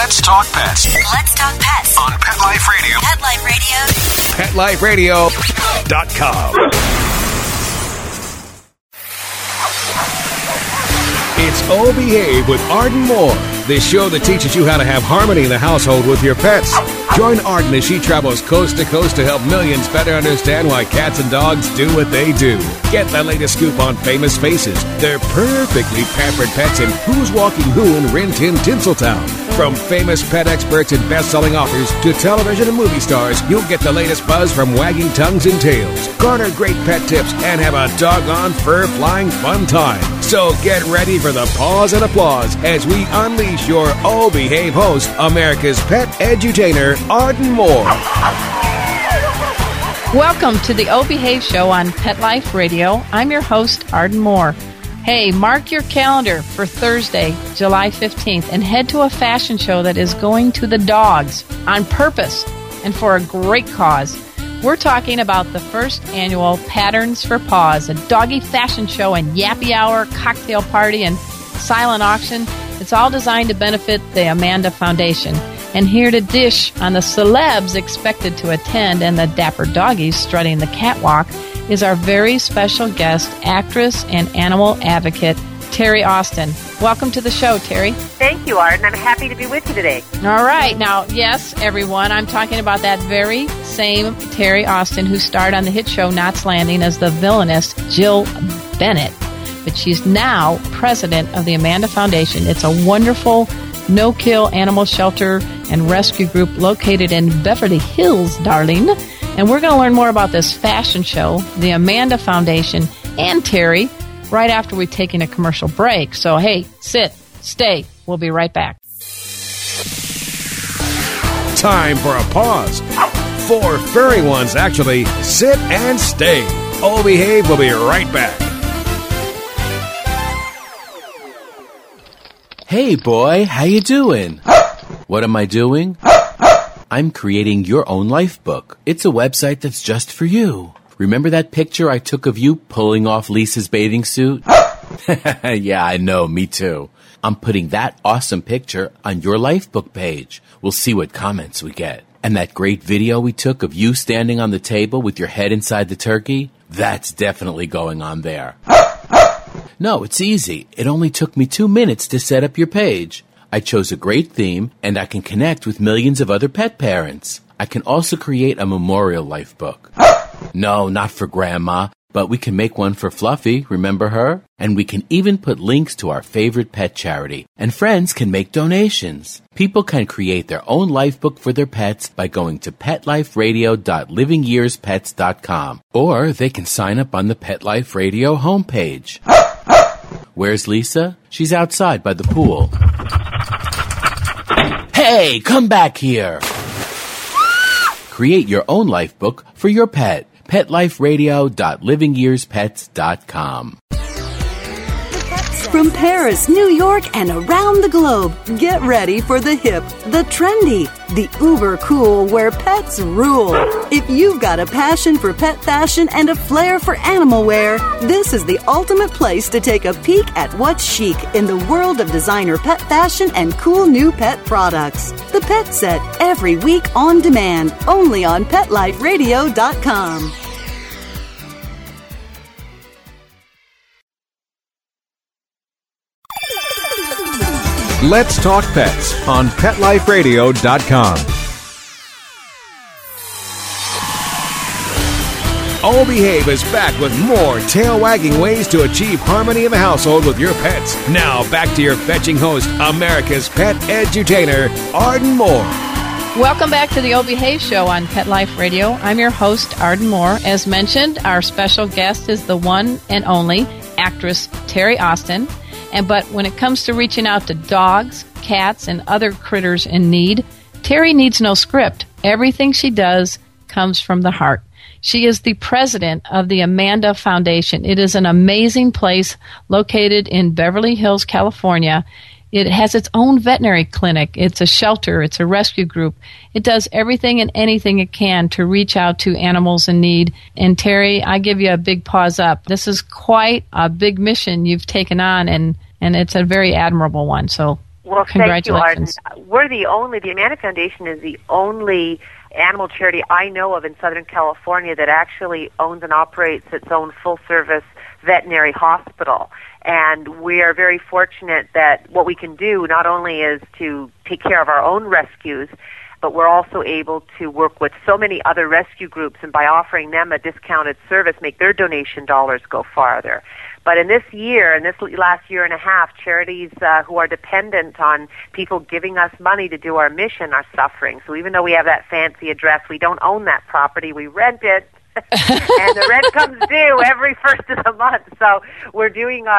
Let's Talk Pets. Let's Talk Pets. On Pet Life Radio. Pet Life Radio. PetLifeRadio.com. It's O Behave with Arden Moore, the show that teaches you how to have harmony in the household with your pets. Join Arden as she travels coast to coast to help millions better understand why cats and dogs do what they do. Get the latest scoop on famous faces, their perfectly pampered pets, and who's walking who in Rin Tin Tinseltown. From famous pet experts and best-selling authors to television and movie stars, you'll get the latest buzz from wagging tongues and tails. Garner great pet tips and have a doggone fur-flying fun time. So get ready for the pause and applause as we unleash your O Behave host, America's pet edutainer, Arden Moore. Welcome to the O Behave Show on Pet Life Radio. I'm your host, Arden Moore. Hey, mark your calendar for Thursday, July 15th, and head to a fashion show that is going to the dogs on purpose and for a great cause. We're talking about the first annual Patterns for Paws, a doggy fashion show and yappy hour, cocktail party, and silent auction. It's all designed to benefit the Amanda Foundation. And here to dish on the celebs expected to attend and the dapper doggies strutting the catwalk is our very special guest, actress and animal advocate, Terry Austin. Welcome to the show, Terry. Thank you, Arden. I'm happy to be with you today. All right. Now, yes, everyone, I'm talking about that very same Terry Austin who starred on the hit show Knots Landing as the villainess Jill Bennett. But she's now president of the Amanda Foundation. It's a wonderful no-kill animal shelter and rescue group located in Beverly Hills, darling. And we're going to learn more about this fashion show, the Amanda Foundation, and Terry right after we've taken a commercial break. So, hey, sit, stay. We'll be right back. Time for a pause. 4 furry ones, actually. Sit and stay. O Behave will be right back. Hey, boy, how you doing? What am I doing? I'm creating your own life book. It's a website that's just for you. Remember that picture I took of you pulling off Lisa's bathing suit? Yeah, I know, me too. I'm putting that awesome picture on your life book page. We'll see what comments we get. And that great video we took of you standing on the table with your head inside the turkey? That's definitely going on there. No, it's easy. It only took me 2 minutes to set up your page. I chose a great theme, and I can connect with millions of other pet parents. I can also create a memorial life book. No, not for Grandma, but we can make one for Fluffy, remember her? And we can even put links to our favorite pet charity, and friends can make donations. People can create their own life book for their pets by going to PetLifeRadio.LivingYearsPets.com, or they can sign up on the Pet Life Radio homepage. Where's Lisa? She's outside by the pool. Hey, come back here! Create your own life book for your pet. PetLifeRadio.LivingYearsPets.com. From Paris, New York, and around the globe, get ready for the hip, the trendy, the uber cool where pets rule. If you've got a passion for pet fashion and a flair for animal wear, this is the ultimate place to take a peek at what's chic in the world of designer pet fashion and cool new pet products. The Pet Set, every week on demand, only on PetLifeRadio.com. Let's Talk Pets on PetLifeRadio.com. O Behave is back with more tail-wagging ways to achieve harmony in the household with your pets. Now, back to your fetching host, America's pet edutainer, Arden Moore. Welcome back to the O Behave Show on Pet Life Radio. I'm your host, Arden Moore. As mentioned, our special guest is the one and only actress Terry Austin. But when it comes to reaching out to dogs, cats, and other critters in need, Terry needs no script. Everything she does comes from the heart. She is the president of the Amanda Foundation. It is an amazing place located in Beverly Hills, California. It has its own veterinary clinic. It's a shelter. It's a rescue group. It does everything and anything it can to reach out to animals in need. And Terry, I give you a big paws up. This is quite a big mission you've taken on, and it's a very admirable one. So Well, thank you, Arden. Congratulations. The Amanda Foundation is the only animal charity I know of in Southern California that actually owns and operates its own full-service veterinary hospital. And we are very fortunate that what we can do not only is to take care of our own rescues, but we're also able to work with so many other rescue groups, and by offering them a discounted service, make their donation dollars go farther. But in this last year and a half, charities who are dependent on people giving us money to do our mission are suffering. So even though we have that fancy address, we don't own that property, we rent it. And the rent comes due every first of the month. So we're doing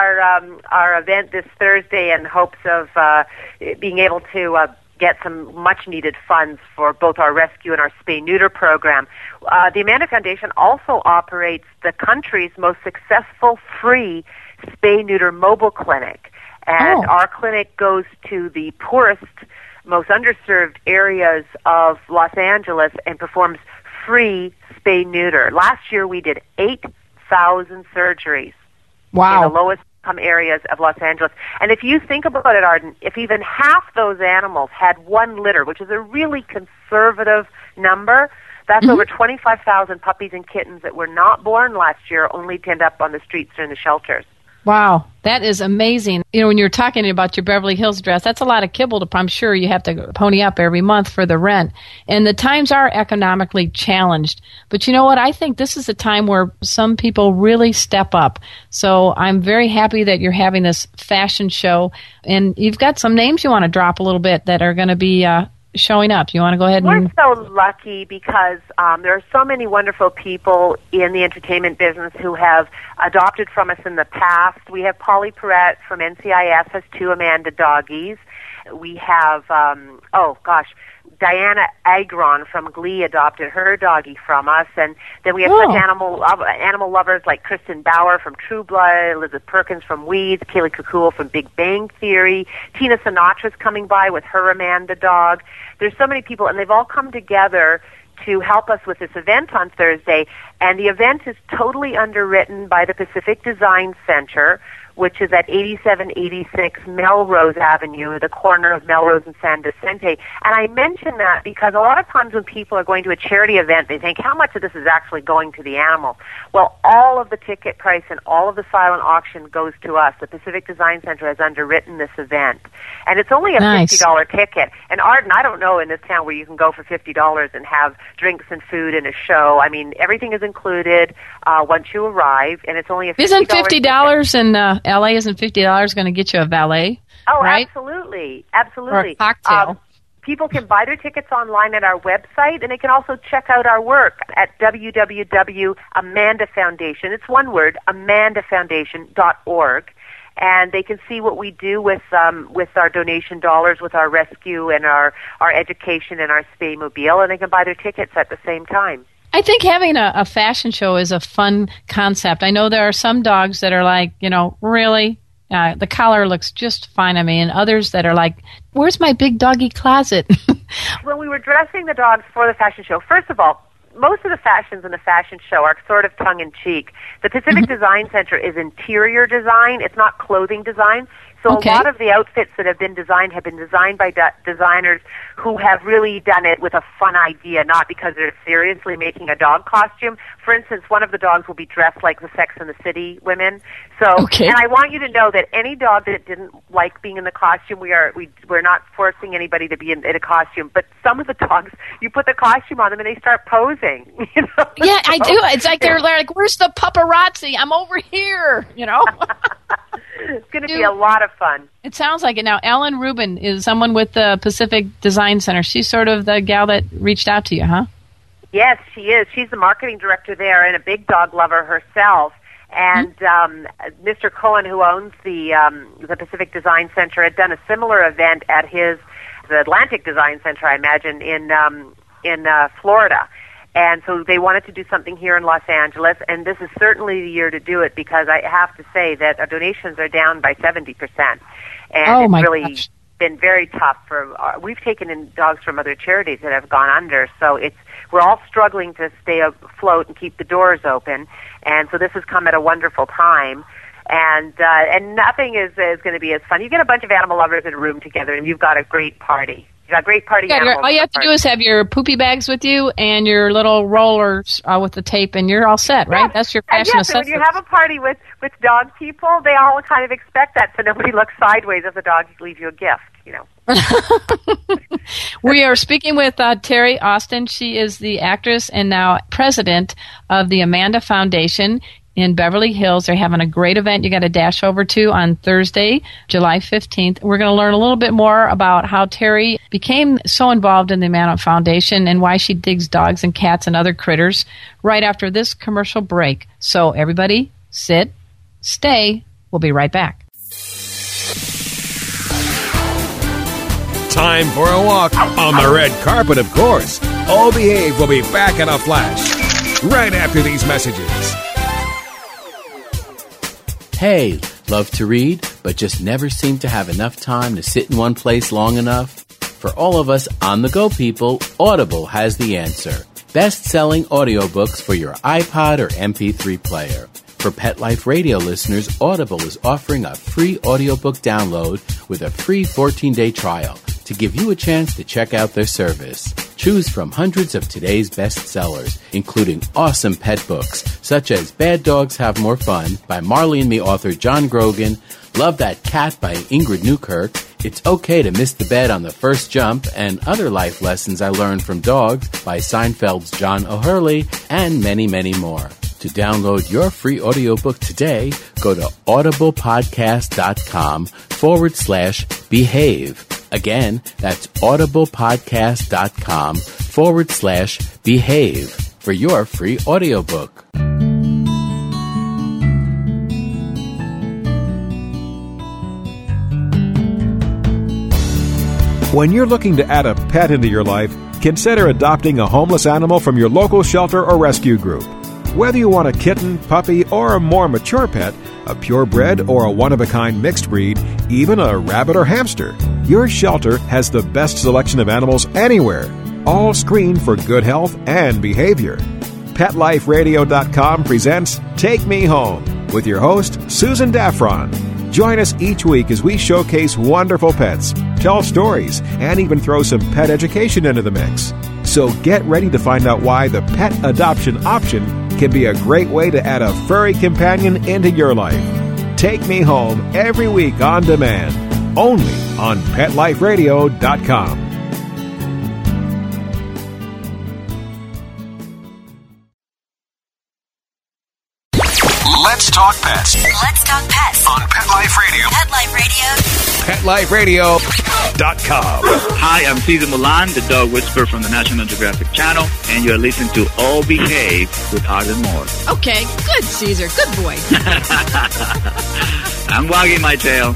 our event this Thursday in hopes of being able to get some much-needed funds for both our rescue and our spay-neuter program. The Amanda Foundation also operates the country's most successful free spay-neuter mobile clinic. And our clinic goes to the poorest, most underserved areas of Los Angeles and performs free spay-neuter. Last year we did 8,000 surgeries in the lowest income areas of Los Angeles. And if you think about it, Arden, if even half those animals had one litter, which is a really conservative number, that's over 25,000 puppies and kittens that were not born last year, only to end up on the streets or in the shelters. Wow, that is amazing. You know, when you're talking about your Beverly Hills address, that's a lot of kibble to, I'm sure you have to pony up every month for the rent. And the times are economically challenged. But you know what? I think this is a time where some people really step up. So I'm very happy that you're having this fashion show. And you've got some names you want to drop a little bit that are going to be showing up. You want to go ahead and... We're so lucky because there are so many wonderful people in the entertainment business who have adopted from us in the past. We have Polly Perrette from NCIS, has 2 Amanda doggies. We have, Diana Agron from Glee adopted her doggie from us, and then we have such animal lovers like Kristen Bauer from True Blood, Elizabeth Perkins from Weeds, Kaylee Kukul from Big Bang Theory, Tina Sinatra's coming by with her Amanda dog. There's so many people, and they've all come together to help us with this event on Thursday, and the event is totally underwritten by the Pacific Design Center, which is at 8786 Melrose Avenue, the corner of Melrose and San Vicente. And I mention that because a lot of times when people are going to a charity event, they think, how much of this is actually going to the animals? Well, all of the ticket price and all of the silent auction goes to us. The Pacific Design Center has underwritten this event. And it's only a $50 ticket. And Arden, I don't know in this town where you can go for $50 and have drinks and food and a show. I mean, everything is included once you arrive, and it's only a $50 Isn't $50 ticket. in LA, isn't $50 going to get you a valet? Oh, right? Absolutely. Or a cocktail. People can buy their tickets online at our website, and they can also check out our work at www.amandafoundation. It's one word, amandafoundation.org. And they can see what we do with our donation dollars, with our rescue and our education and our spay-mobile, and they can buy their tickets at the same time. I think having a fashion show is a fun concept. I know there are some dogs that are like, really? The collar looks just fine on me, and others that are like, where's my big doggy closet? When we were dressing the dogs for the fashion show, first of all, most of the fashions in the fashion show are sort of tongue-in-cheek. The Pacific Design Center is interior design. It's not clothing design. So a lot of the outfits that have been designed by designers who have really done it with a fun idea, not because they're seriously making a dog costume. For instance, one of the dogs will be dressed like the Sex and the City women. So, and I want you to know that any dog that didn't like being in the costume, we're not forcing anybody to be in a costume. But some of the dogs, you put the costume on them and they start posing. Yeah, I do. It's like they're like, "Where's the paparazzi? I'm over here." It's going to be a lot of fun. It sounds like it. Now, Ellen Rubin is someone with the Pacific Design Center. She's sort of the gal that reached out to you, huh? Yes, she is. She's the marketing director there and a big dog lover herself. And Mr. Cohen, who owns the Pacific Design Center, had done a similar event at the Atlantic Design Center, I imagine, in Florida. And so they wanted to do something here in Los Angeles, and this is certainly the year to do it because I have to say that our donations are down by 70%. And it's really been very tough we've taken in dogs from other charities that have gone under, so we're all struggling to stay afloat and keep the doors open. And so this has come at a wonderful time. And nothing is going to be as fun. You get a bunch of animal lovers in a room together, and you've got a great party. You've got a great party. All you have to do is have your poopy bags with you and your little rollers with the tape, and you're all set, right? Yes. That's your fashion accessories. When you have a party with dog people, they all kind of expect that, so nobody looks sideways if the dog leaves you a gift, you know. We are speaking with Terry Austin. She is the actress and now president of the Amanda Foundation in Beverly Hills. They're having a great event you got to dash over to on Thursday, July 15th. We're going to learn a little bit more about how Terry became so involved in the Amanda Foundation and why she digs dogs and cats and other critters right after this commercial break. So everybody, sit, stay. We'll be right back. Time for a walk on the red carpet, of course. All Behave will be back in a flash right after these messages. Hey, love to read, but just never seem to have enough time to sit in one place long enough? For all of us on-the-go people, Audible has the answer. Best-selling audiobooks for your iPod or MP3 player. For Pet Life Radio listeners, Audible is offering a free audiobook download with a free 14-day trial to give you a chance to check out their service. Choose from hundreds of today's bestsellers, including awesome pet books, such as Bad Dogs Have More Fun by Marley and Me author John Grogan, Love That Cat by Ingrid Newkirk, It's Okay to Miss the Bed on the First Jump, and Other Life Lessons I Learned from Dogs by Seinfeld's John O'Hurley, and many, many more. To download your free audiobook today, go to audiblepodcast.com/behave. Again, that's audiblepodcast.com/behave for your free audiobook. When you're looking to add a pet into your life, consider adopting a homeless animal from your local shelter or rescue group. Whether you want a kitten, puppy, or a more mature pet, a purebred or a one-of-a-kind mixed breed, even a rabbit or hamster, your shelter has the best selection of animals anywhere, all screened for good health and behavior. PetLifeRadio.com presents Take Me Home with your host, Susan Daffron. Join us each week as we showcase wonderful pets, tell stories, and even throw some pet education into the mix. So get ready to find out why the pet adoption option can be a great way to add a furry companion into your life. Take Me Home every week on demand, only on PetLifeRadio.com. Let's talk pets Let's talk pets on Pet Life Radio. Pet Life Radio. PetLifeRadio.com. Hi, I'm Caesar Milan, the dog whisperer from the National Geographic Channel, and you're listening to All Behave with Arden Moore. Okay, good, Caesar. Good boy. I'm wagging my tail.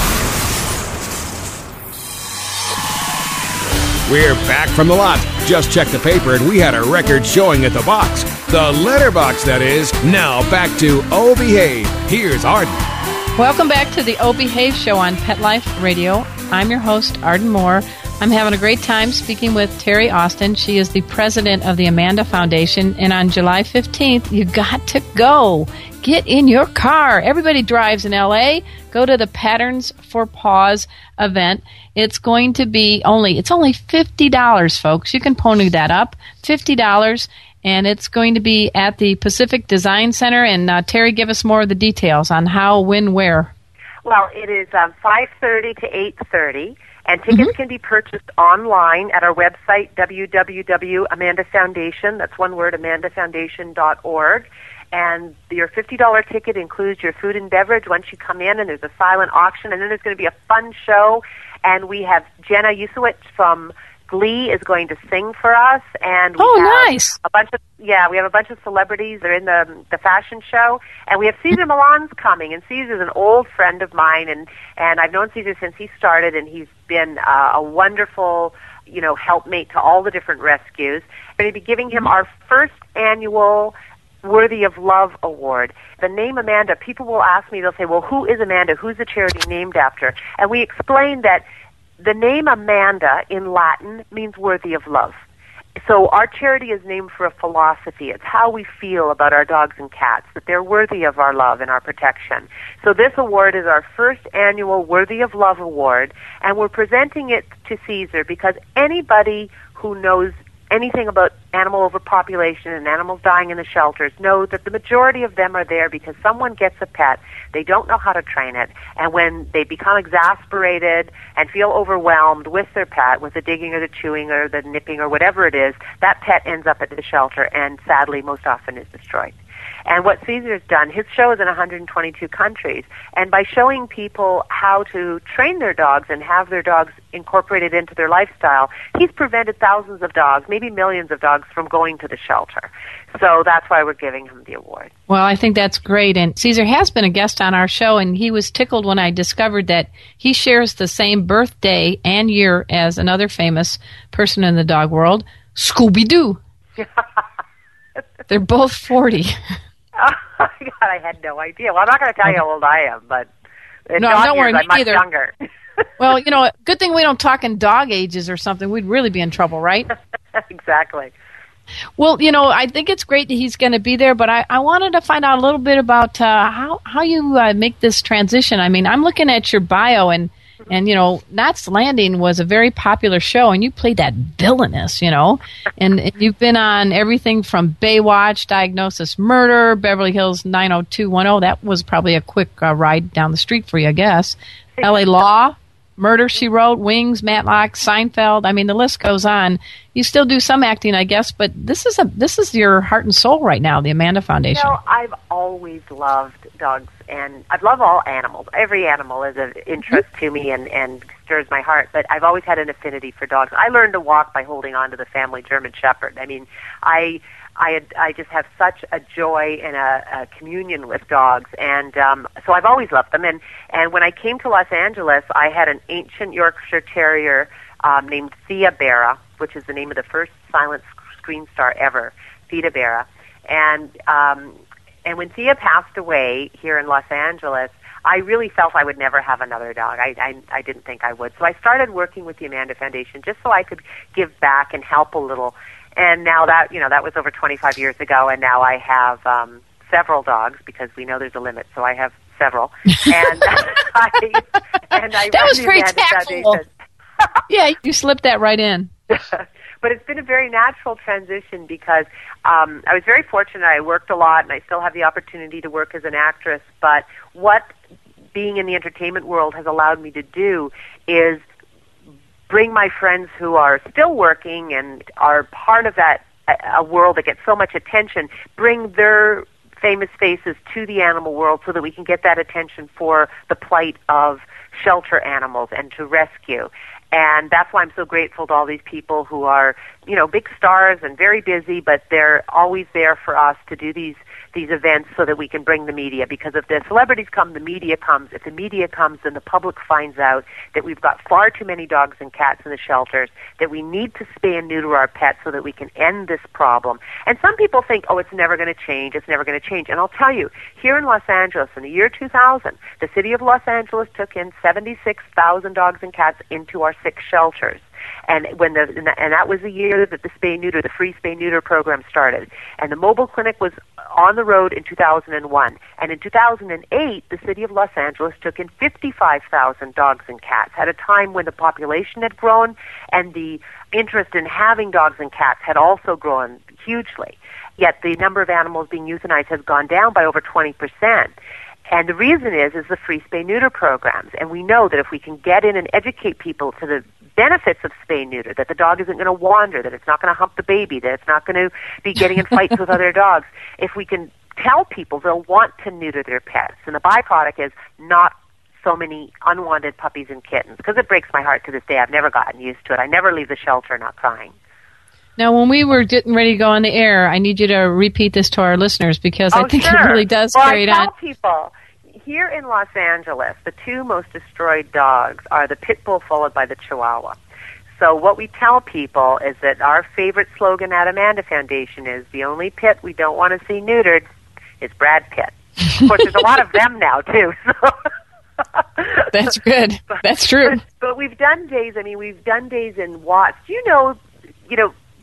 We're back from the lot. Just checked the paper and we had a record showing at the box. The letterbox, that is. Now back to Oh Behave. Here's Arden. Welcome back to the Oh Behave show on Pet Life Radio. I'm your host, Arden Moore. I'm having a great time speaking with Terry Austin. She is the president of the Amanda Foundation. And on July 15th, you got to go. Get in your car. Everybody drives in L.A. Go to the Patterns for Paws event. It's going to be it's only $50, folks. You can pony that up. $50. And it's going to be at the Pacific Design Center. And Terry, give us more of the details on how, when, where. Well, it is 5:30 to 8:30, and tickets can be purchased online at our website, www.amandafoundation, that's one word, amandafoundation.org. And your $50 ticket includes your food and beverage once you come in, and there's a silent auction, and then there's going to be a fun show. And we have Jenna Usowicz from Glee is going to sing for us, and we have nice. we have a bunch of celebrities. They're in the fashion show, and we have Caesar Milan's coming, and Caesar's an old friend of mine, and I've known Caesar since he started, and he's been a wonderful, helpmate to all the different rescues. We're going to be giving him our first annual Worthy of Love Award. The name Amanda, people will ask me, they'll say, well, who is Amanda? Who's the charity named after? And we explain that the name Amanda in Latin means worthy of love. So our charity is named for a philosophy. It's how we feel about our dogs and cats, that they're worthy of our love and our protection. So this award is our first annual Worthy of Love Award, and we're presenting it to Caesar because anybody who knows anything about animal overpopulation and animals dying in the shelters know that the majority of them are there because someone gets a pet, they don't know how to train it, and when they become exasperated and feel overwhelmed with their pet, with the digging or the chewing or the nipping or whatever it is, that pet ends up at the shelter and sadly most often is destroyed. And what Caesar's done, his show is in 122 countries, and by showing people how to train their dogs and have their dogs incorporated into their lifestyle, he's prevented thousands of dogs, maybe millions of dogs, from going to the shelter. So that's why we're giving him the award. Well, I think that's great. And Caesar has been a guest on our show, and he was tickled when I discovered that he shares the same birthday and year as another famous person in the dog world, Scooby-Doo. They're both 40. Oh, my God, I had no idea. Well, I'm not going to tell you how old I am, but in no, dog don't worry, years, I'm much neither. younger. Well, good thing we don't talk in dog ages or something. We'd really be in trouble, right? Exactly. Well, I think it's great that he's going to be there, but I wanted to find out a little bit about how you make this transition. I mean, I'm looking at your bio, and Knots Landing was a very popular show, and you played that villainess, and you've been on everything from Baywatch, Diagnosis Murder, Beverly Hills 90210. That was probably a quick ride down the street for you, I guess. L.A. Law, Murder, She Wrote, Wings, Matlock, Seinfeld. I mean, the list goes on. You still do some acting, I guess, but this is your heart and soul right now, the Amanda Foundation. I've always loved dogs, and I love all animals. Every animal is of interest to me and stirs my heart, but I've always had an affinity for dogs. I learned to walk by holding on to the family German Shepherd. I mean, I just have such a joy and a communion with dogs, and so I've always loved them. And when I came to Los Angeles, I had an ancient Yorkshire Terrier named Thea Berra, which is the name of the first silent screen star ever, Thea Berra. And when Thea passed away here in Los Angeles, I really felt I would never have another dog. I didn't think I would. So I started working with the Amanda Foundation just so I could give back and help a little. And now that was over 25 years ago, and now I have several dogs because we know there's a limit, so I have several. And I that was very tactful. Yeah, you slipped that right in. But it's been a very natural transition because I was very fortunate. I worked a lot, and I still have the opportunity to work as an actress. But what being in the entertainment world has allowed me to do is bring my friends who are still working and are part of that a world that gets so much attention, bring their famous faces to the animal world so that we can get that attention for the plight of shelter animals and to rescue. And that's why I'm so grateful to all these people who are, big stars and very busy, but they're always there for us to do these events so that we can bring the media. Because if the celebrities come, the media comes. If the media comes, then the public finds out that we've got far too many dogs and cats in the shelters, that we need to spay and neuter our pets so that we can end this problem. And some people think, it's never going to change, it's never going to change. And I'll tell you, here in Los Angeles in the year 2000, the city of Los Angeles took in 76,000 dogs and cats into our 6 shelters. And that was the year that the free spay-neuter program started. And the mobile clinic was on the road in 2001. And in 2008, the city of Los Angeles took in 55,000 dogs and cats at a time when the population had grown and the interest in having dogs and cats had also grown hugely. Yet the number of animals being euthanized has gone down by over 20%. And the reason is the free spay-neuter programs. And we know that if we can get in and educate people to the benefits of spay-neuter, that the dog isn't going to wander, that it's not going to hump the baby, that it's not going to be getting in fights with other dogs, if we can tell people, they'll want to neuter their pets. And the byproduct is not so many unwanted puppies and kittens, because it breaks my heart to this day. I've never gotten used to it. I never leave the shelter not crying. Now, when we were getting ready to go on the air, I need you to repeat this to our listeners because I think it really does create I tell people, here in Los Angeles, the 2 most destroyed dogs are the pit bull followed by the Chihuahua. So what we tell people is that our favorite slogan at Amanda Foundation is the only pit we don't want to see neutered is Brad Pitt. Of course, there's a lot of them now, too. So. That's good. That's true. But we've done days, we've done days in Watts. Do you know,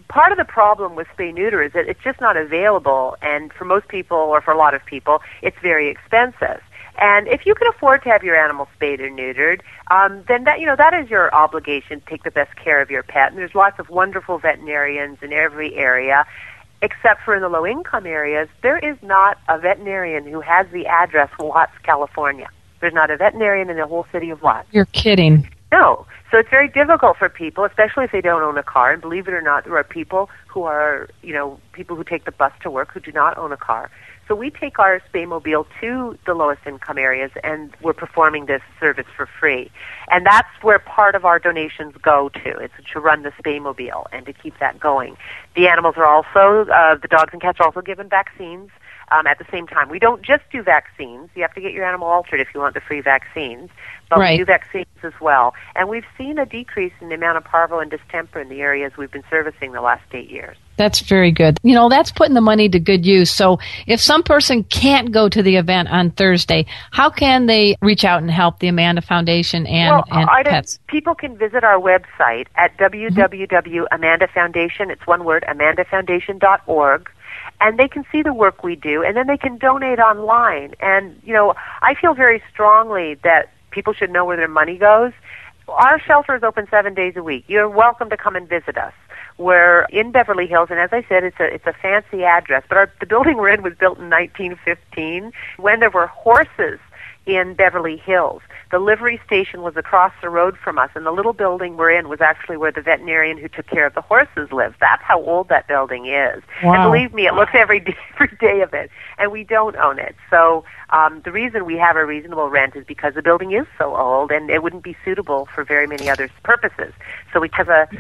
part of the problem with spay-neuter is that it's just not available, and for most people, or for a lot of people, it's very expensive. And if you can afford to have your animal spayed or neutered, then that is your obligation to take the best care of your pet. And there's lots of wonderful veterinarians in every area, except for in the low-income areas. There is not a veterinarian who has the address Watts, California. There's not a veterinarian in the whole city of Watts. You're kidding. No. So it's very difficult for people, especially if they don't own a car. And believe it or not, there are people who take the bus to work who do not own a car. So we take our Spaymobile to the lowest income areas, and we're performing this service for free. And that's where part of our donations go to. It's to run the Spaymobile and to keep that going. The animals are also, the dogs and cats are also given vaccines at the same time. We don't just do vaccines. You have to get your animal altered if you want the free vaccines. But right. We do vaccines as well. And we've seen a decrease in the amount of parvo and distemper in the areas we've been servicing the last 8 years. That's very good. That's putting the money to good use. So if some person can't go to the event on Thursday, how can they reach out and help the Amanda Foundation and pets? People can visit our website at www.amandafoundation, it's one word, amandafoundation.org. And they can see the work we do, and then they can donate online. And, I feel very strongly that people should know where their money goes. Our shelter is open 7 days a week. You're welcome to come and visit us. We're in Beverly Hills, and as I said, it's a fancy address. But the building we're in was built in 1915 when there were horses in Beverly Hills. The livery station was across the road from us, and the little building we're in was actually where the veterinarian who took care of the horses lived. That's how old that building is. Wow. And believe me, it looks every day of it, and we don't own it. So the reason we have a reasonable rent is because the building is so old, and it wouldn't be suitable for very many other purposes. So we have a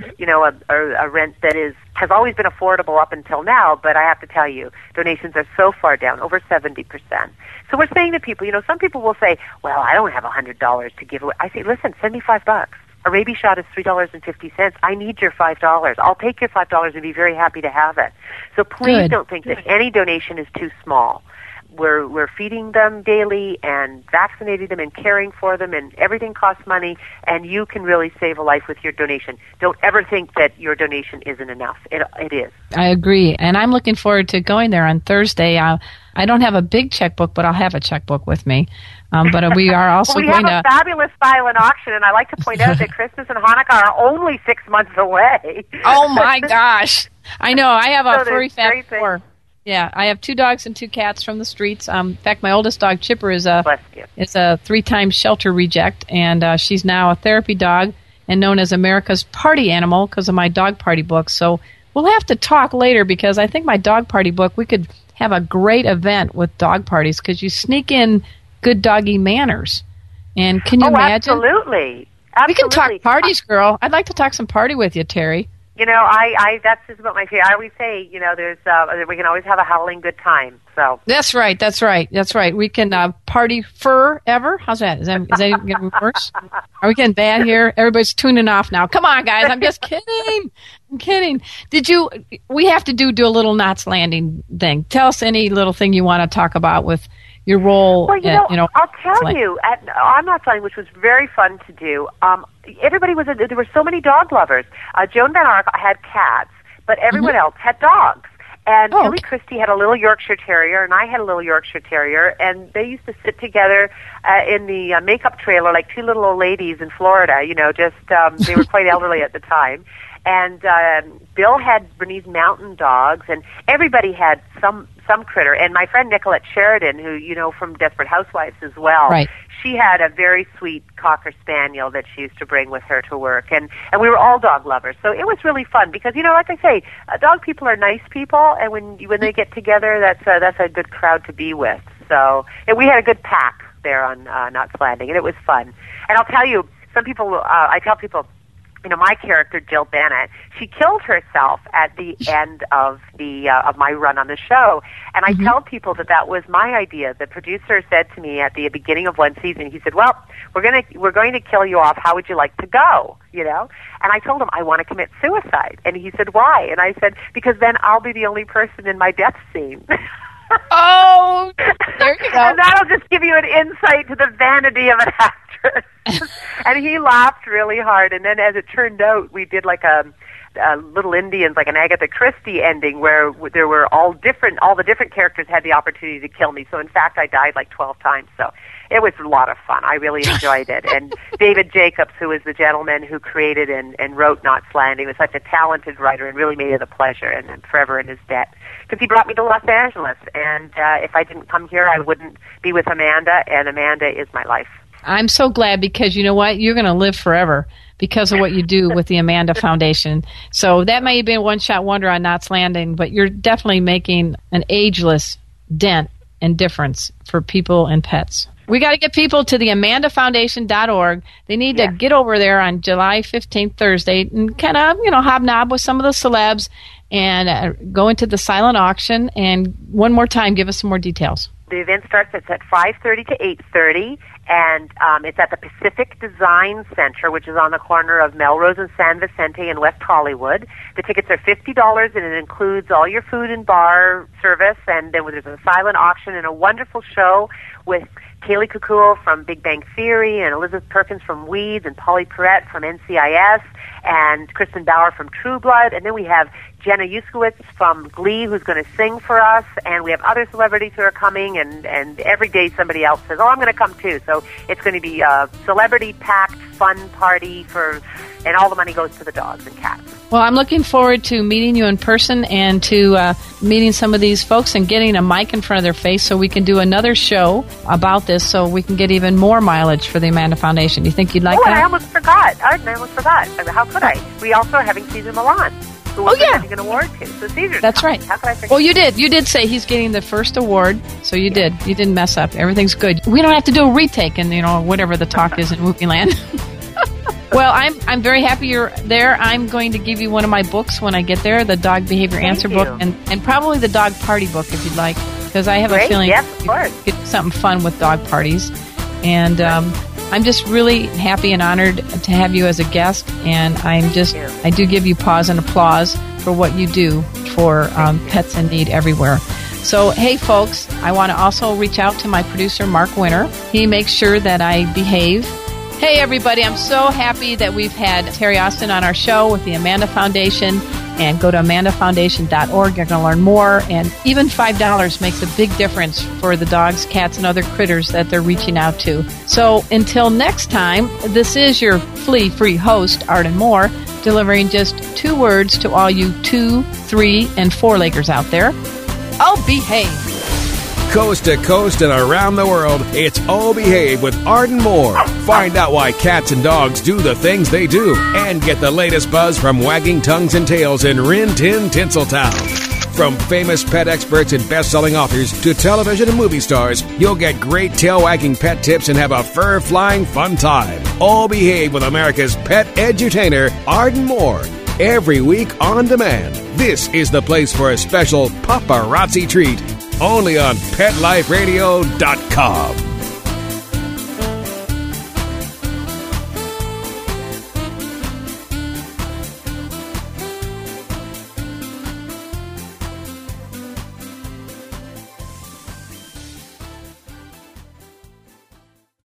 rent that has always been affordable up until now, but I have to tell you, donations are so far down, over 70%. So we're saying to people, some people will say, well, I don't have $100 to give away. I say, listen, send me $5. A rabies shot is $3.50. I need your $5. I'll take your $5 and be very happy to have it. So please don't think that any donation is too small. We're feeding them daily and vaccinating them and caring for them, and everything costs money, and you can really save a life with your donation. Don't ever think that your donation isn't enough. It is. I agree, and I'm looking forward to going there on Thursday. I don't have a big checkbook, but I'll have a checkbook with me. But we are also we going to... We have a fabulous silent auction, and I like to point out that Christmas and Hanukkah are only 6 months away. Oh, my gosh. I know. I have a furry Fab 4. Yeah, I have 2 dogs and 2 cats from the streets. In fact, my oldest dog, Chipper, is a 3-time shelter reject, and she's now a therapy dog and known as America's party animal because of my dog party book. So we'll have to talk later because I think my dog party book, we could have a great event with dog parties because you sneak in good doggy manners. And can you imagine? Absolutely. We can talk parties, girl. I'd like to talk some party with you, Terry. I that's just about my favorite. I always say, there's we can always have a howling good time. So that's right. We can party forever. How's that? Is that getting worse? Are we getting bad here? Everybody's tuning off now. Come on, guys. I'm just kidding. I'm kidding. We have to do a little Knots Landing thing. Tell us any little thing you want to talk about with your role. Well, I'll tell you, on Knots Landing, which was very fun to do, everybody there were so many dog lovers. Joan Van Ark had cats, but everyone else had dogs. And Billy Christie had a little Yorkshire Terrier, and I had a little Yorkshire Terrier, and they used to sit together in the makeup trailer like 2 little old ladies in Florida, they were quite elderly at the time. And Bill had Bernese Mountain Dogs, and everybody had some critter. And my friend Nicolette Sheridan, who you know from Desperate Housewives as well, right. She had a very sweet Cocker Spaniel that she used to bring with her to work. And we were all dog lovers. So it was really fun because, like I say, dog people are nice people, and when they get together, that's a good crowd to be with. So we had a good pack there on Knots Landing, and it was fun. And I'll tell you, I tell people, my character, Jill Bennett, she killed herself at the end of of my run on the show. And I tell people that was my idea. The producer said to me at the beginning of one season, he said, well, we're going to kill you off. How would you like to go? And I told him, I want to commit suicide. And he said, why? And I said, because then I'll be the only person in my death scene. Oh, there you go. And that'll just give you an insight to the vanity of an actress. And he laughed really hard. And then as it turned out, we did like a Little Indians, like an Agatha Christie ending where there were all the different characters had the opportunity to kill me. So in fact, I died like 12 times. So it was a lot of fun. I really enjoyed it. And David Jacobs, who is the gentleman who created and wrote Knots Landing, was such a talented writer and really made it a pleasure, and I'm forever in his debt. Because he brought me to Los Angeles. And if I didn't come here, I wouldn't be with Amanda, and Amanda is my life. I'm so glad because you know what? You're going to live forever because of what you do with the Amanda Foundation. So that may have been a one-shot wonder on Knots Landing, but you're definitely making an ageless dent and difference for people and pets. We got to get people to the amandafoundation.org. They need to get over there on July 15th, Thursday, and kind of, hobnob with some of the celebs and go into the silent auction. And one more time, give us some more details. The event starts at 5:30 to 8:30, and it's at the Pacific Design Center, which is on the corner of Melrose and San Vicente in West Hollywood. The tickets are $50, and it includes all your food and bar service, and then there's a silent auction and a wonderful show with Kaylee Kukuo from Big Bang Theory, and Elizabeth Perkins from Weeds, and Polly Perrette from NCIS, and Kristen Bauer from True Blood, and then we have Jenna Yuskowitz from Glee, who's going to sing for us, and we have other celebrities who are coming, and every day somebody else says, I'm going to come too. So it's going to be a celebrity-packed, fun party and all the money goes to the dogs and cats. Well, I'm looking forward to meeting you in person and to meeting some of these folks and getting a mic in front of their face so we can do another show about this so we can get even more mileage for the Amanda Foundation. Do you think you'd like that? I almost forgot. How could I? We also are having Cesar Millan, who we're presenting an award to. So Cesar's That's coming. right. How could I forget? Well, you did. You did say he's getting the first award, so you did. You didn't mess up. Everything's good. We don't have to do a retake and whatever the talk is in Movie Land. Well, I'm very happy you're there. I'm going to give you one of my books when I get there, the Dog Behavior Answer book, and probably the Dog Party book if you'd like, because I have a feeling yes, of course. you get something fun with dog parties. And I'm just really happy and honored to have you as a guest, and I do give you pause and applause for what you do for pets in need everywhere. So, hey, folks, I want to also reach out to my producer, Mark Winter. He makes sure that I behave. Hey, everybody, I'm so happy that we've had Terry Austin on our show with the Amanda Foundation. And go to amandafoundation.org. You're going to learn more. And even $5 makes a big difference for the dogs, cats, and other critters that they're reaching out to. So until next time, this is your flea-free host, Arden Moore, delivering just 2 words to all you 2, 3, and 4-leggers out there. Oh, behave. Coast to coast and around the world, it's Oh Behave with Arden Moore. Find out why cats and dogs do the things they do and get the latest buzz from wagging tongues and tails in Rin Tin Tinseltown. From famous pet experts and best-selling authors to television and movie stars, you'll get great tail-wagging pet tips and have a fur-flying fun time. Oh Behave with America's pet edutainer, Arden Moore. Every week on demand. This is the place for a special paparazzi treat. Only on PetLifeRadio.com.